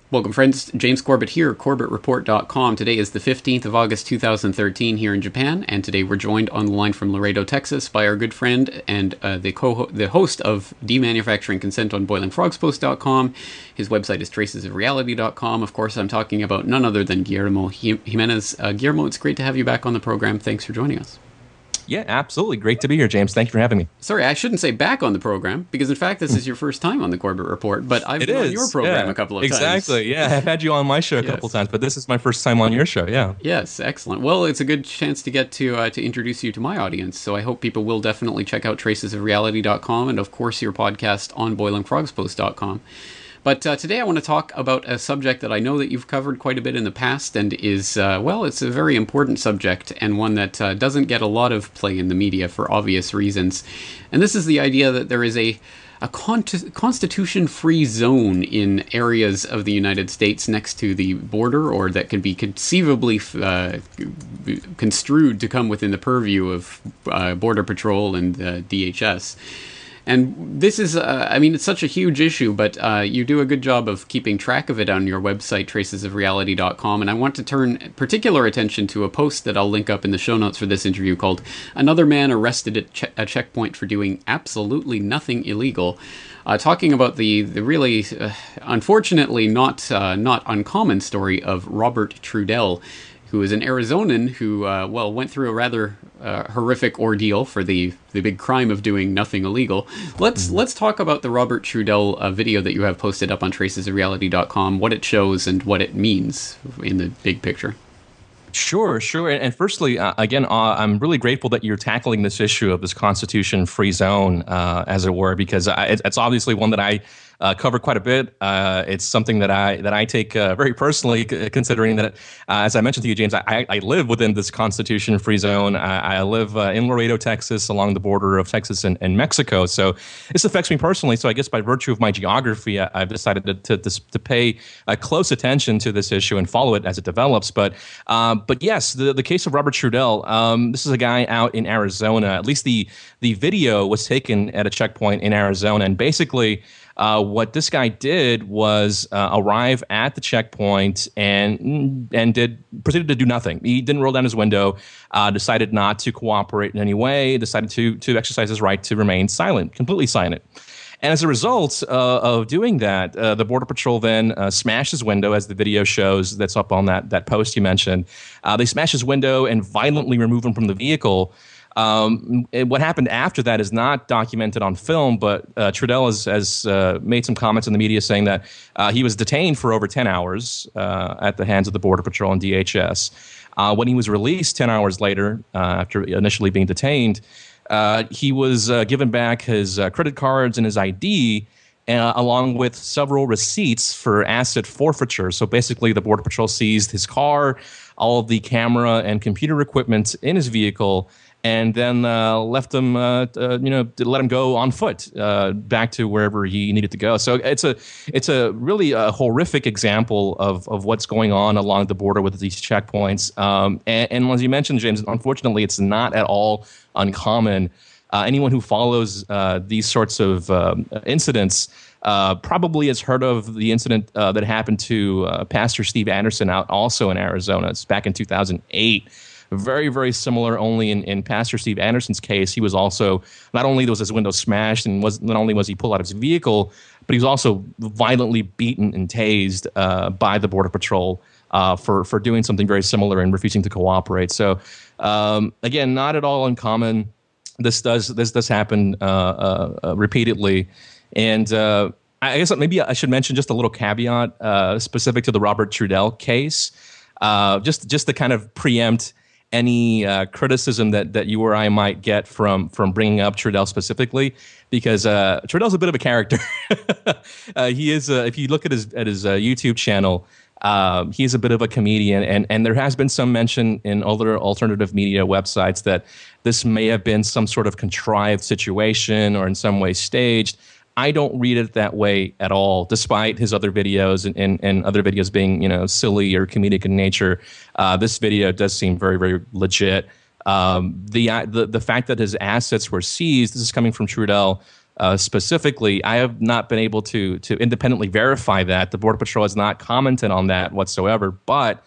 Welcome, friends. James Corbett here, CorbettReport.com. Today is the 15th of August, 2013 here in Japan, and today we're joined on the line from Laredo, Texas by our good friend and the host of Demanufacturing Consent on BoilingFrogsPost.com. His website is tracesofreality.com. Of course, I'm talking about none other than Guillermo Jimenez. Guillermo, it's great to have you back on the program. Thanks for joining us. Yeah, absolutely. Great to be here, James. Thank you for having me. Sorry, I shouldn't say back on the program, because in fact this is your first time on the Corbett Report, but I've been on your program a couple of times. Exactly, yeah. I've had you on my show a couple times, but this is my first time on your show, yeah. Yes, excellent. Well, it's a good chance to get to introduce you to my audience, so I hope people will definitely check out tracesofreality.com and, of course, your podcast on boilingfrogspost.com. But today I want to talk about a subject that I know that you've covered quite a bit in the past and is, it's a very important subject and one that doesn't get a lot of play in the media for obvious reasons. And this is the idea that there is a constitution-free zone in areas of the United States next to the border, or that can be conceivably construed to come within the purview of Border Patrol and DHS. And this is, it's such a huge issue, but you do a good job of keeping track of it on your website, tracesofreality.com. And I want to turn particular attention to a post that I'll link up in the show notes for this interview called "Another Man Arrested at a Checkpoint for Doing Absolutely Nothing Illegal," talking about the really, unfortunately, not uncommon story of Robert Trudell, who is an Arizonan who, went through a rather horrific ordeal for the big crime of doing nothing illegal. Let's talk about the Robert Trudell video that you have posted up on tracesofreality.com, what it shows and what it means in the big picture. Sure. And firstly, again, I'm really grateful that you're tackling this issue of this constitution-free zone, as it were, because it's obviously one that I cover quite a bit. It's something that I take very personally, considering that, as I mentioned to you, James, I live within this constitution-free zone. I live in Laredo, Texas, along the border of Texas and Mexico. So this affects me personally. So I guess by virtue of my geography, I've decided to pay close attention to this issue and follow it as it develops. But yes, the case of Robert Trudell, this is a guy out in Arizona. At least the video was taken at a checkpoint in Arizona, and basically, what this guy did was arrive at the checkpoint and proceeded to do nothing. He didn't roll down his window, decided not to cooperate in any way, decided to exercise his right to remain silent, completely silent. And as a result of doing that, the Border Patrol then smashed his window, as the video shows that's up on that post you mentioned. They smashed his window and violently removed him from the vehicle. What happened after that is not documented on film, but Trudell has made some comments in the media saying that he was detained for over 10 hours at the hands of the Border Patrol and DHS. When he was released 10 hours later, after initially being detained, he was given back his credit cards and his ID, along with several receipts for asset forfeiture. So basically, the Border Patrol seized his car, all of the camera and computer equipment in his vehicle, and then left him, to let him go on foot back to wherever he needed to go. So it's a really horrific example of what's going on along the border with these checkpoints. And as you mentioned, James, unfortunately, it's not at all uncommon. Anyone who follows these sorts of incidents probably has heard of the incident that happened to Pastor Steve Anderson out also in Arizona. It's back in 2008. Very, very similar, only in Pastor Steve Anderson's case, he was also, not only was his window smashed and not only was he pulled out of his vehicle, but he was also violently beaten and tased by the Border Patrol for doing something very similar and refusing to cooperate. So, again, not at all uncommon. This does happen repeatedly. And I guess maybe I should mention just a little caveat specific to the Robert Trudell case, just to kind of preempt any criticism that you or I might get from bringing up Trudell specifically, because Trudell's a bit of a character. He is, if you look at his YouTube channel, he's a bit of a comedian, and there has been some mention in other alternative media websites that this may have been some sort of contrived situation or in some way staged. I don't read it that way at all, despite his other videos and other videos being, silly or comedic in nature. This video does seem very, very legit. The fact that his assets were seized, this is coming from Trudell, specifically. I have not been able to independently verify that. The Border Patrol has not commented on that whatsoever, but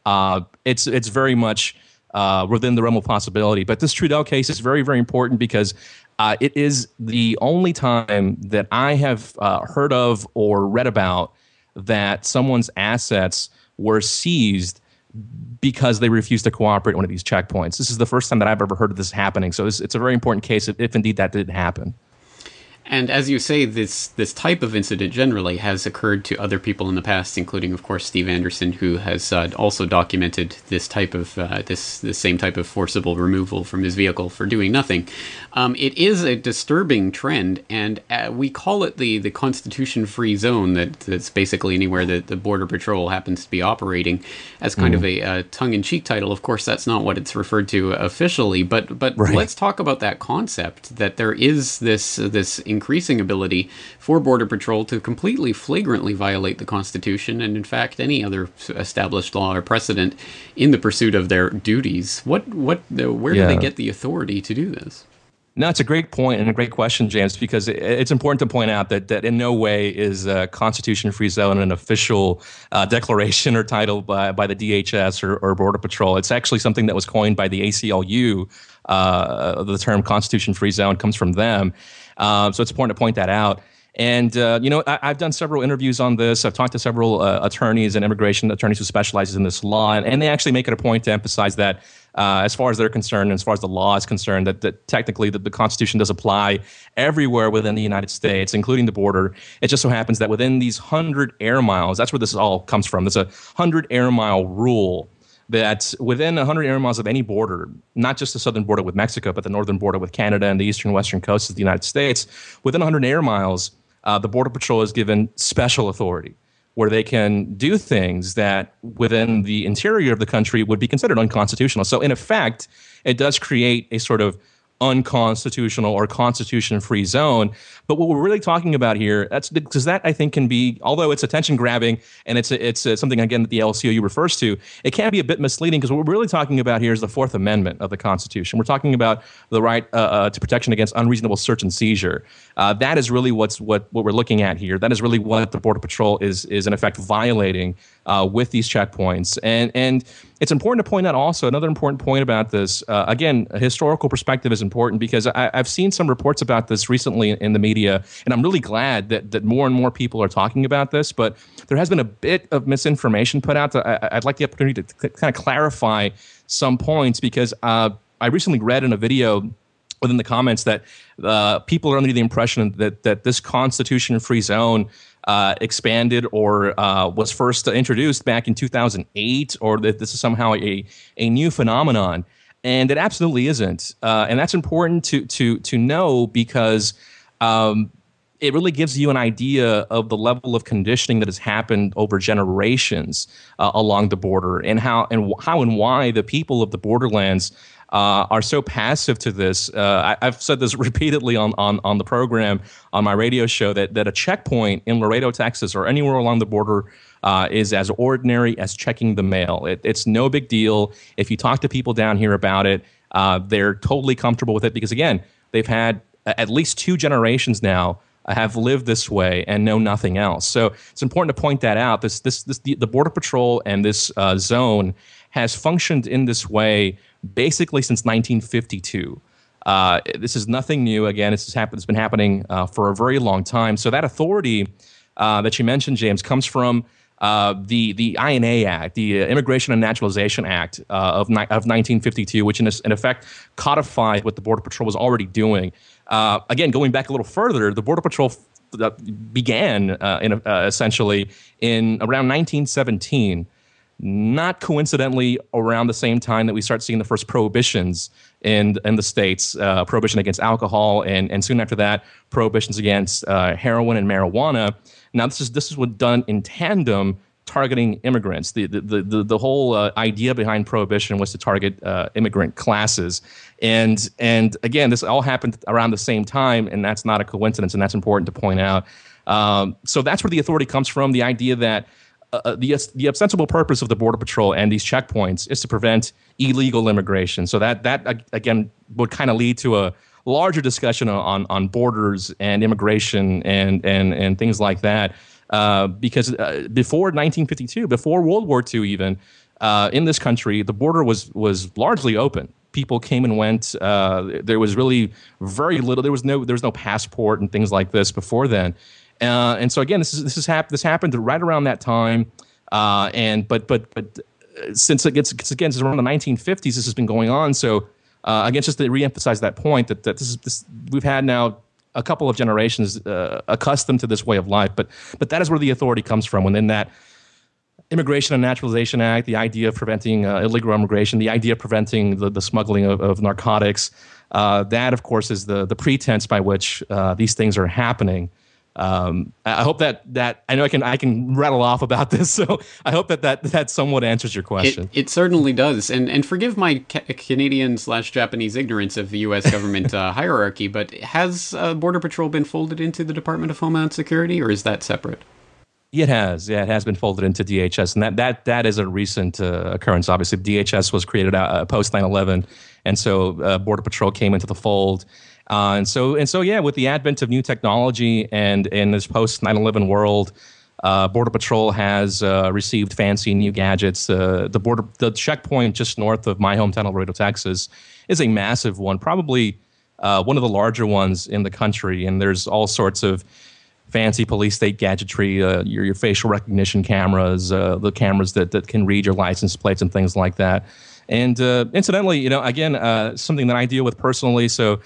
it's very much within the realm of possibility. But this Trudeau case is very, very important because it is the only time that I have heard of or read about that someone's assets were seized because they refused to cooperate at one of these checkpoints. This is the first time that I've ever heard of this happening. So it's a very important case if indeed that did happen. And as you say, this type of incident generally has occurred to other people in the past, including, of course, Steve Anderson, who has also documented this type of this same type of forcible removal from his vehicle for doing nothing. It is a disturbing trend, and we call it the Constitution-free zone. That's basically anywhere that the Border Patrol happens to be operating, as kind of a tongue-in-cheek title. Of course, that's not what it's referred to officially, but right. Let's talk about that concept that there is this increasing ability for Border Patrol to completely flagrantly violate the Constitution and, in fact, any other established law or precedent in the pursuit of their duties. Where do they get the authority to do this? No, it's a great point and a great question, James, because it's important to point out that in no way is Constitution-free zone an official declaration or title by the DHS or Border Patrol. It's actually something that was coined by the ACLU. The term Constitution-free zone comes from them. So it's important to point that out. And, I've done several interviews on this. I've talked to several attorneys and immigration attorneys who specialize in this law. And they actually make it a point to emphasize that as far as they're concerned, and as far as the law is concerned, that technically the Constitution does apply everywhere within the United States, including the border. It just so happens that within these 100 air miles, that's where this all comes from. There's a 100 air mile rule that within 100 air miles of any border, not just the southern border with Mexico, but the northern border with Canada and the eastern and western coasts of the United States, within 100 air miles, the Border Patrol is given special authority where they can do things that within the interior of the country would be considered unconstitutional. So in effect, it does create a sort of unconstitutional or constitution-free zone. But what we're really talking about here, that's because that I think can be, although it's attention grabbing and it's something again that the LCOU refers to, it can be a bit misleading because what we're really talking about here is the Fourth Amendment of the Constitution. We're talking about the right to protection against unreasonable search and seizure. That is really what we're looking at here. That is really what the Border Patrol is in effect violating with these checkpoints. And it's important to point out also another important point about this. Again, a historical perspective is important because I've seen some reports about this recently in the media, and I'm really glad that more and more people are talking about this. But there has been a bit of misinformation put out. I'd like the opportunity to kind of clarify some points because I recently read in a video within the comments that people are under the impression that this constitution-free zone expanded or was first introduced back in 2008, or that this is somehow a new phenomenon, and it absolutely isn't. And that's important to know because it really gives you an idea of the level of conditioning that has happened over generations along the border, and how and why the people of the borderlands are so passive to this. I've said this repeatedly on the program, on my radio show, that a checkpoint in Laredo, Texas, or anywhere along the border is as ordinary as checking the mail. It's no big deal. If you talk to people down here about it, they're totally comfortable with it because, again, they've had at least 2 generations now have lived this way and know nothing else. So it's important to point that out. The Border Patrol and this zone has functioned in this way basically since 1952. This is nothing new. Again, it's been happening for a very long time. So that authority that you mentioned, James, comes from the INA Act, the Immigration and Naturalization Act of 1952, which in effect codified what the Border Patrol was already doing. Again, going back a little further, the Border Patrol began essentially in around 1917. Not coincidentally, around the same time that we start seeing the first prohibitions in the states, prohibition against alcohol, and soon after that, prohibitions against heroin and marijuana. Now, this is what done in tandem, targeting immigrants. The whole idea behind prohibition was to target immigrant classes, and again, this all happened around the same time, and that's not a coincidence, and that's important to point out. So that's where the authority comes from. The idea that the ostensible purpose of the Border Patrol and these checkpoints is to prevent illegal immigration. So that again would kind of lead to a larger discussion on borders and immigration and things like that. Because before 1952, before World War II, even in this country, the border was largely open. People came and went. There was really very little. There was no passport and things like this before then. And so again, this happened right around that time. But since it's around the 1950s, this has been going on. So again, just to reemphasize that point that this we've had now a couple of generations accustomed to this way of life. But that is where the authority comes from. Within that Immigration and Naturalization Act, the idea of preventing illegal immigration, the idea of preventing the smuggling of narcotics, that of course is the pretense by which these things are happening. I hope that I know I can rattle off about this, so I hope that somewhat answers your question. It certainly does, and forgive my Canadian/Japanese ignorance of the U.S. government hierarchy, but has Border Patrol been folded into the Department of Homeland Security, or is that separate? It has. Yeah, it has been folded into DHS, and that is a recent occurrence. Obviously, DHS was created post 9/11, and so Border Patrol came into the fold. And so yeah, with the advent of new technology and in this post 9/11 world, Border Patrol has received fancy new gadgets. The checkpoint just north of my hometown, El Dorado, Texas, is a massive one, probably one of the larger ones in the country. And there's all sorts of fancy police state gadgetry, your facial recognition cameras, the cameras that can read your license plates and things like that. And incidentally, again, something that I deal with personally. So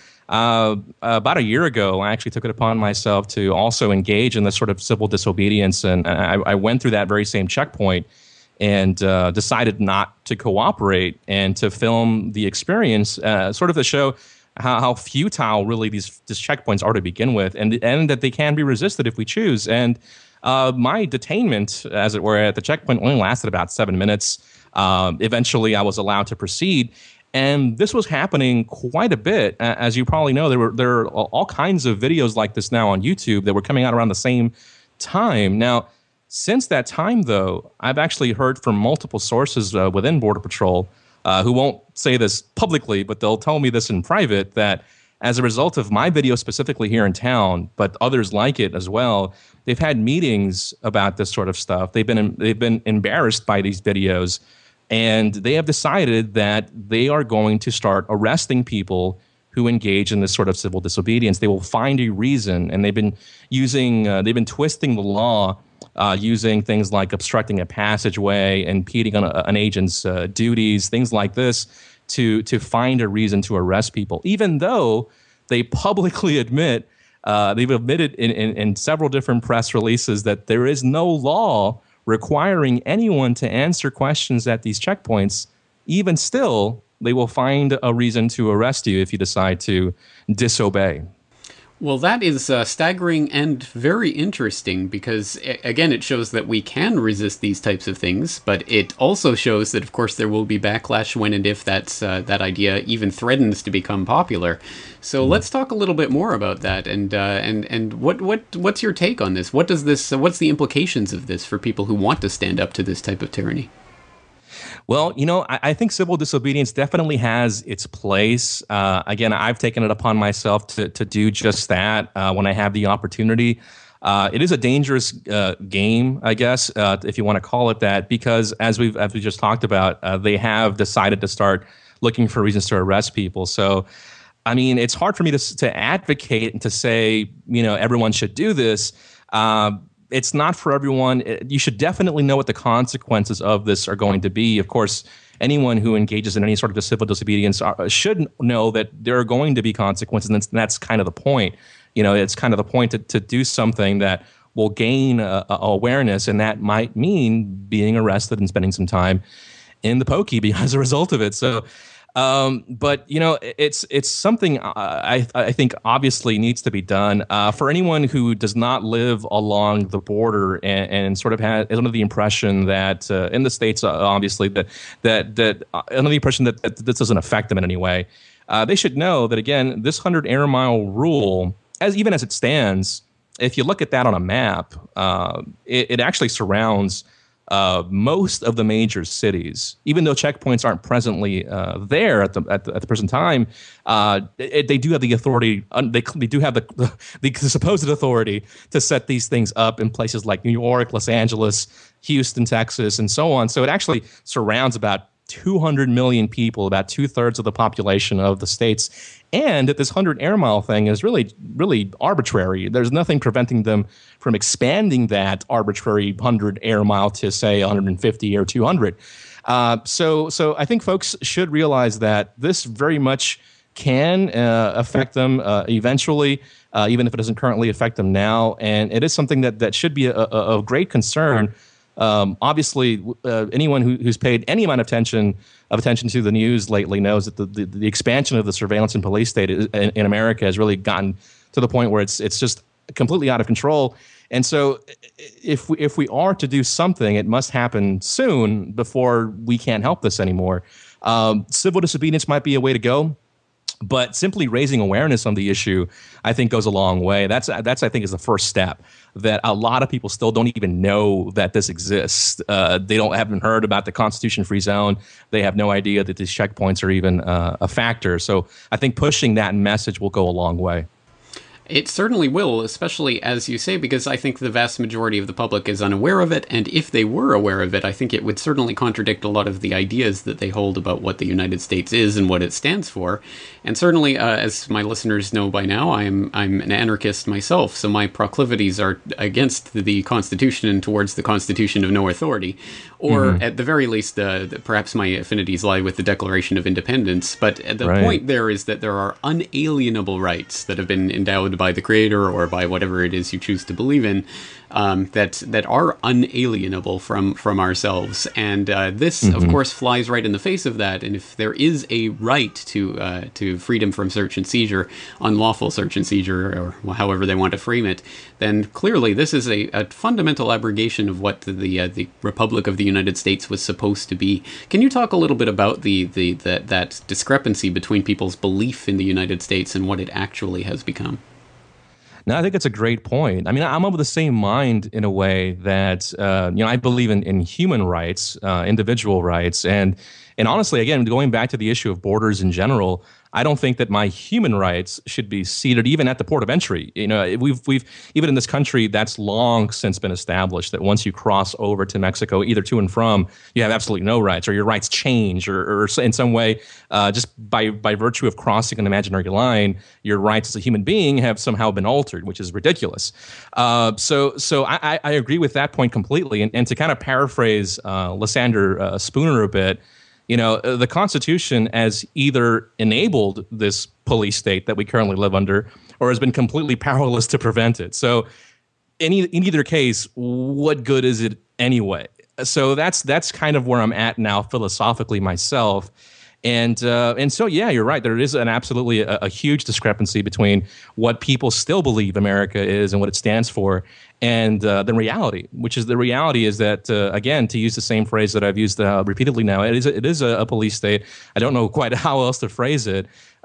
about a year ago, I actually took it upon myself to also engage in this sort of civil disobedience. And I went through that very same checkpoint and decided not to cooperate and to film the experience, sort of to show how futile really these checkpoints are to begin with, and that they can be resisted if we choose. And my detainment, as it were, at the checkpoint only lasted about 7 minutes. Eventually, I was allowed to proceed. And this was happening quite a bit. As you probably know, there are all kinds of videos like this now on YouTube that were coming out around the same time. Now, since that time, though, I've actually heard from multiple sources within Border Patrol who won't say this publicly, but they'll tell me this in private, that as a result of my video specifically here in town, but others like it as well, they've had meetings about this sort of stuff. They've been embarrassed by these videos. And they have decided that they are going to start arresting people who engage in this sort of civil disobedience. They will find a reason, and they've been twisting the law, using things like obstructing a passageway, impeding on an agent's duties, things like this, to find a reason to arrest people. Even though they publicly admit, they've admitted in several different press releases that there is no law requiring anyone to answer questions at these checkpoints. Even still, they will find a reason to arrest you if you decide to disobey. Well, that is staggering and very interesting because, again, it shows that we can resist these types of things, but it also shows that, of course, there will be backlash when and if that idea even threatens to become popular. So let's talk a little bit more about that, and what's your take on this? What's the implications of this for people who want to stand up to this type of tyranny? Well, I think civil disobedience definitely has its place. Again, I've taken it upon myself to do just that when I have the opportunity. It is a dangerous game, I guess, if you want to call it that, because as we just talked about, they have decided to start looking for reasons to arrest people. So, I mean, it's hard for me to advocate and to say, everyone should do this. It's not for everyone. You should definitely know what the consequences of this are going to be. Of course, anyone who engages in any sort of civil disobedience should know that there are going to be consequences, and that's kind of the point. It's kind of the point to do something that will gain awareness, and that might mean being arrested and spending some time in the pokey as a result of it. So, but it's something I think obviously needs to be done for anyone who does not live along the border and sort of is under the impression that in the States, obviously that under the impression that this doesn't affect them in any way. They should know that, again, this 100 air mile rule, even as it stands, if you look at that on a map, it actually surrounds most of the major cities, even though checkpoints aren't presently there at the present time, they do have the authority. They do have the supposed authority to set these things up in places like New York, Los Angeles, Houston, Texas, and so on. So it actually surrounds about 200 million people, about 2/3 of the population of the states. And that this 100 air mile thing is really, really arbitrary. There's nothing preventing them from expanding that arbitrary 100 air mile to, say, 150 or 200. So I think folks should realize that this very much can affect them eventually, even if it doesn't currently affect them now. And it is something that should be of great concern. Obviously, anyone who's paid any amount of attention to the news lately knows that the expansion of the surveillance and police state in America has really gotten to the point where it's just completely out of control. And so, if we are to do something, it must happen soon before we can't help this anymore. Civil disobedience might be a way to go. But simply raising awareness on the issue, I think, goes a long way. That's I think is the first step. That a lot of people still don't even know that this exists. They haven't heard about the Constitution-free zone. They have no idea that these checkpoints are even a factor. So I think pushing that message will go a long way. It certainly will, especially as you say, because I think the vast majority of the public is unaware of it, and if they were aware of it, I think it would certainly contradict a lot of the ideas that they hold about what the United States is and what it stands for. And certainly, as my listeners know by now, I'm an anarchist myself, so my proclivities are against the Constitution and towards the Constitution of no authority. Or at the very least, perhaps my affinities lie with the Declaration of Independence. But the point there is that there are unalienable rights that have been endowed by the Creator or by whatever it is you choose to believe in, that are unalienable from ourselves. And this, of course, flies right in the face of that. And if there is a right to freedom from search and seizure, unlawful search and seizure, or however they want to frame it, then clearly this is a fundamental abrogation of what the Republic of the United States was supposed to be. Can you talk a little bit about that discrepancy between people's belief in the United States and what it actually has become? No, I think it's a great point. I mean, I'm of the same mind in a way that I believe in human rights, individual rights, and honestly, again, going back to the issue of borders in general, I don't think that my human rights should be ceded even at the port of entry. You know, we've even in this country, that's long since been established that once you cross over to Mexico, either to and from, you have absolutely no rights, or your rights change, or in some way, just by virtue of crossing an imaginary line, your rights as a human being have somehow been altered, which is ridiculous. So I agree with that point completely. And to kind of paraphrase Lysander Spooner a bit, you know, the Constitution has either enabled this police state that we currently live under, or has been completely powerless to prevent it. So, in either case, what good is it anyway? So that's kind of where I'm at now philosophically myself. And so, yeah, you're right. There is absolutely a huge discrepancy between what people still believe America is and what it stands for, and the reality, which is the reality is that, again, to use the same phrase that I've used repeatedly now, it is a police state. I don't know quite how else to phrase it.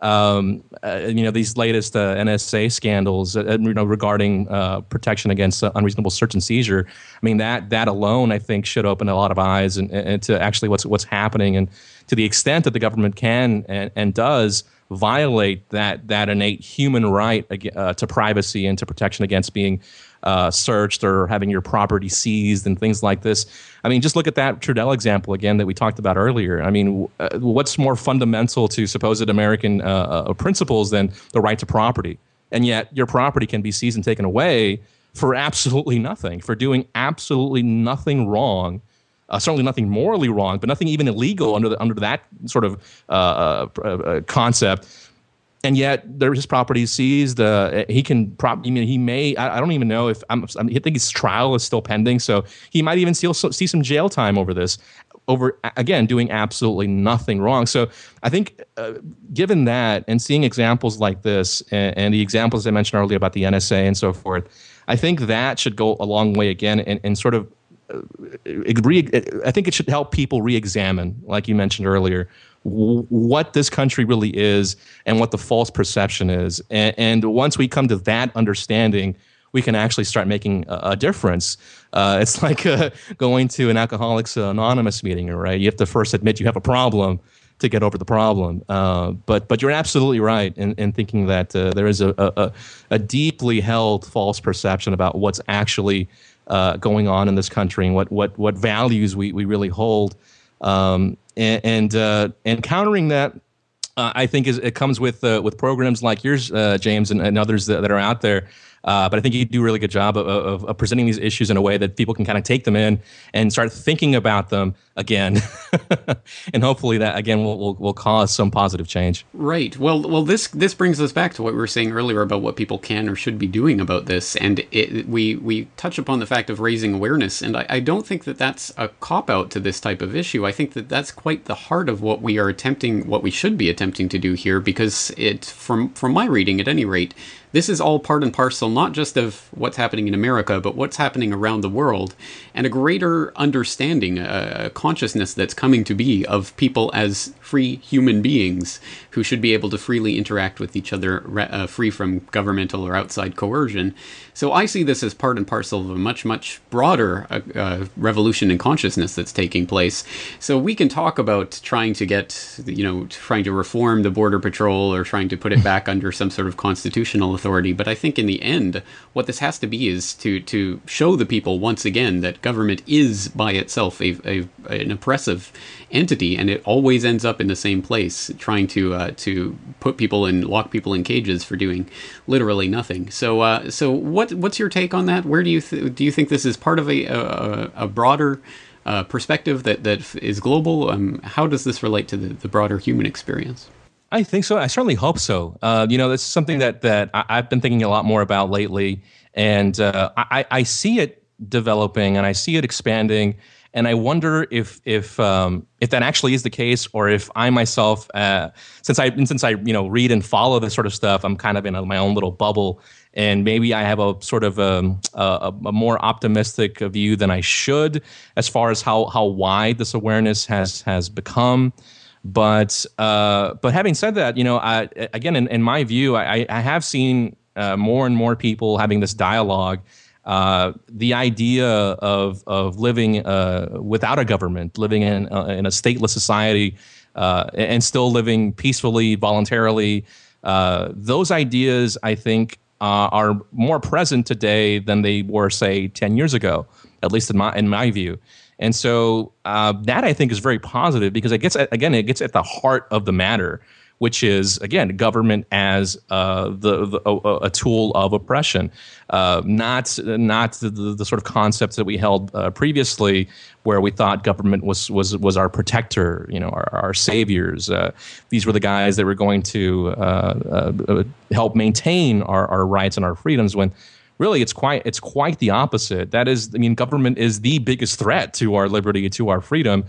These latest NSA scandals, regarding protection against unreasonable search and seizure. I mean, that alone, I think, should open a lot of eyes and to actually what's happening, and to the extent that the government can and does violate that innate human right to privacy and to protection against being searched or having your property seized and things like this. I mean, just look at that Trudell example again that we talked about earlier. I mean, what's more fundamental to supposed American principles than the right to property? And yet your property can be seized and taken away for absolutely nothing, for doing absolutely nothing wrong. Certainly nothing morally wrong, but nothing even illegal under that sort of concept. And yet, his property is seized. He can he may. I don't even know if I think his trial is still pending, so he might even see some jail time over this. Over again, doing absolutely nothing wrong. So I think, given that, and seeing examples like this, and the examples I mentioned earlier about the NSA and so forth, I think that should go a long way again, and sort of. I think it should help people re-examine, like you mentioned earlier, what this country really is and what the false perception is. And once we come to that understanding, we can actually start making a difference. It's like going to an Alcoholics Anonymous meeting, right? You have to first admit you have a problem to get over the problem. But you're absolutely right in thinking that there is a deeply held false perception about what's actually going on in this country and what values we really hold. And countering that, I think it comes with programs like yours, James, and others that are out there. But I think you do a really good job of presenting these issues in a way that people can kind of take them in and start thinking about them again. And hopefully that, again, will cause some positive change. Right. Well, this brings us back to what we were saying earlier about what people can or should be doing about this. And we touch upon the fact of raising awareness. And I don't think that that's a cop-out to this type of issue. I think that that's quite the heart of what we should be attempting to do here, because from my reading, at any rate, this is all part and parcel, not just of what's happening in America, but what's happening around the world, and a greater understanding, a consciousness that's coming to be of people as free human beings who should be able to freely interact with each other, free from governmental or outside coercion. So I see this as part and parcel of a much, much broader revolution in consciousness that's taking place. So we can talk about trying to reform the Border Patrol or trying to put it back under some sort of constitutional authority. But I think in the end, what this has to be is to show the people once again that government is by itself an oppressive entity, and it always ends up in the same place, trying to put people and lock people in cages for doing literally nothing. So what's your take on that? Where do you think this is part of a broader perspective that is global? How does this relate to the broader human experience? I think so. I certainly hope so. This is something that I've been thinking a lot more about lately, and I see it developing and I see it expanding. And I wonder if that actually is the case, or if I myself, since I read and follow this sort of stuff, I'm kind of in my own little bubble, and maybe I have a sort of a more optimistic view than I should as far as how wide this awareness has become. But having said that, again, in my view, I have seen more and more people having this dialogue. The idea of living without a government, living in a stateless society, and still living peacefully, voluntarily, those ideas, I think, are more present today than they were, say, 10 years ago, at least in my view. And so that, I think, is very positive, because it gets at the heart of the matter, which is, again, government as a tool of oppression, not the sort of concepts that we held previously, where we thought government was our protector, our saviors. These were the guys that were going to help maintain our rights and our freedoms, when really it's quite the opposite. That is, government is the biggest threat to our liberty, to our freedom.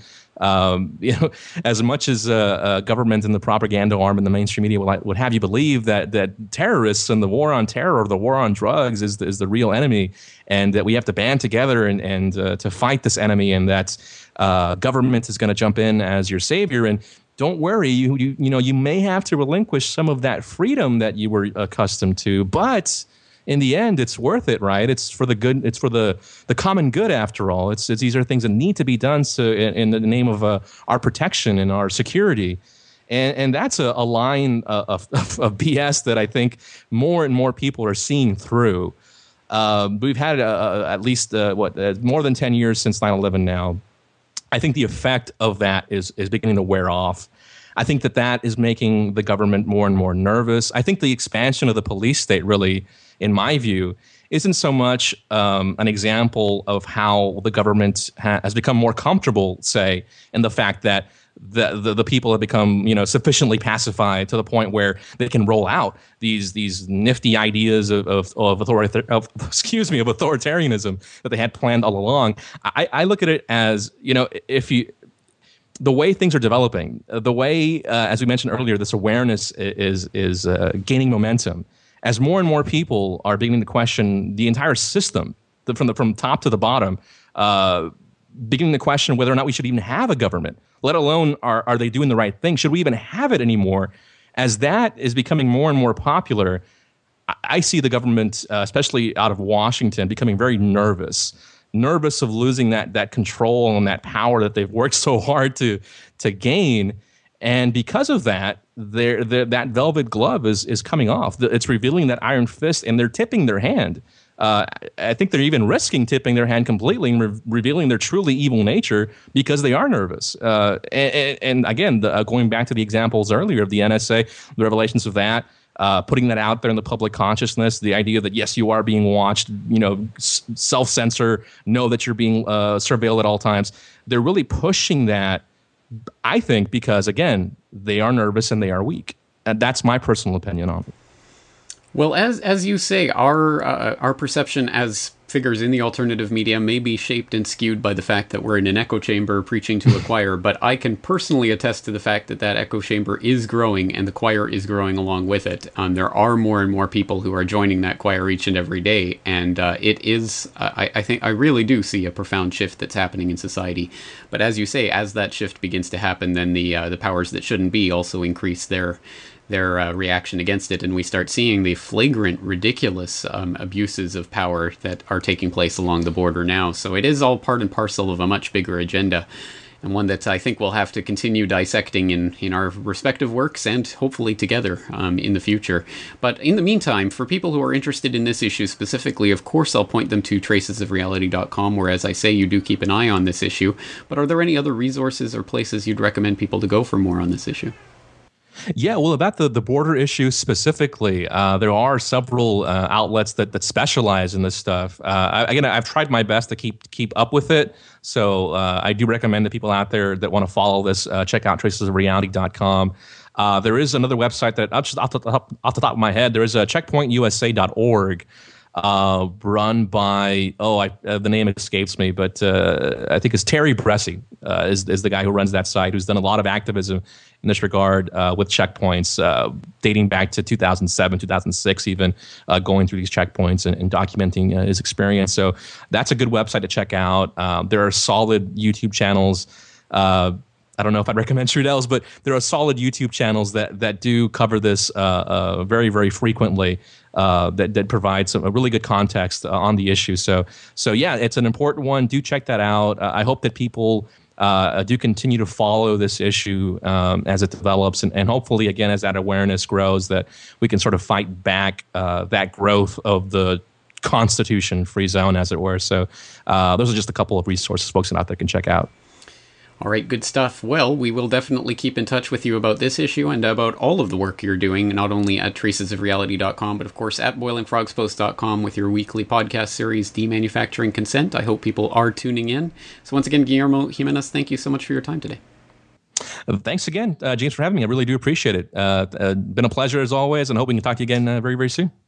As much as government and the propaganda arm and the mainstream media would have you believe that terrorists and the war on terror or the war on drugs is the real enemy, and that we have to band together and to fight this enemy, and that government is going to jump in as your savior. And don't worry, you may have to relinquish some of that freedom that you were accustomed to, but in the end, it's worth it, right? It's for the good. It's for the common good, after all. These are things that need to be done in the name of our protection and our security. And that's a line of BS that I think more and more people are seeing through. We've had at least more than 10 years since 9/11 now. I think the effect of that is beginning to wear off. I think that is making the government more and more nervous. I think the expansion of the police state, really, in my view, isn't so much an example of how the government has become more comfortable, say, in the fact that the people have become sufficiently pacified to the point where they can roll out these nifty ideas of authoritarianism that they had planned all along. I look at it as the way things are developing, the way, as we mentioned earlier, this awareness is gaining momentum. As more and more people are beginning to question the entire system, from top to the bottom, beginning to question whether or not we should even have a government, let alone are they doing the right thing? Should we even have it anymore? As that is becoming more and more popular, I see the government, especially out of Washington, becoming very nervous of losing that control and that power that they've worked so hard to gain. And because of that, that velvet glove is coming off. It's revealing that iron fist, and they're tipping their hand. I think they're even risking tipping their hand completely and revealing their truly evil nature because they are nervous. And again, going back to the examples earlier of the NSA, the revelations of that, putting that out there in the public consciousness, the idea that, yes, you are being watched, self-censor, know that you're being surveilled at all times. They're really pushing that, I think, because, again, they are nervous and they are weak. And that's my personal opinion on it. Well, as you say, our perception as figures in the alternative media may be shaped and skewed by the fact that we're in an echo chamber preaching to a choir, but I can personally attest to the fact that echo chamber is growing and the choir is growing along with it. There are more and more people who are joining that choir each and every day, and it is, I think, I really do see a profound shift that's happening in society. But as you say, as that shift begins to happen, then the powers that shouldn't be also increase their reaction against it, and we start seeing the flagrant, ridiculous abuses of power that are taking place along the border now. So it is all part and parcel of a much bigger agenda, and one that I think we'll have to continue dissecting in our respective works and hopefully together in the future. But in the meantime, for people who are interested in this issue specifically, of course I'll point them to tracesofreality.com, where, as I say, you do keep an eye on this issue. But are there any other resources or places you'd recommend people to go for more on this issue? Yeah, well, about the border issue specifically, there are several outlets that specialize in this stuff. I've tried my best to keep up with it, so I do recommend that people out there that want to follow this check out tracesofreality.com. There is another website that, just off the top of my head, there is a checkpointusa.org. Run by, the name escapes me, but I think it's Terry Bressi is the guy who runs that site, who's done a lot of activism in this regard with checkpoints, dating back to 2007, 2006 even, going through these checkpoints and documenting his experience. So that's a good website to check out. There are solid YouTube channels. I don't know if I'd recommend Trudell's, but there are solid YouTube channels that do cover this very, very frequently, that provide a really good context on the issue. So yeah, it's an important one. Do check that out. I hope that people do continue to follow this issue as it develops, and hopefully, again, as that awareness grows, that we can sort of fight back that growth of the Constitution-free zone, as it were. So those are just a couple of resources folks out there can check out. All right, good stuff. Well, we will definitely keep in touch with you about this issue and about all of the work you're doing, not only at tracesofreality.com, but of course at boilingfrogspost.com with your weekly podcast series, Demanufacturing Consent. I hope people are tuning in. So once again, Guillermo Jimenez, thank you so much for your time today. Thanks again, James, for having me. I really do appreciate it. Been a pleasure as always, and hope we can talk to you again very, very soon.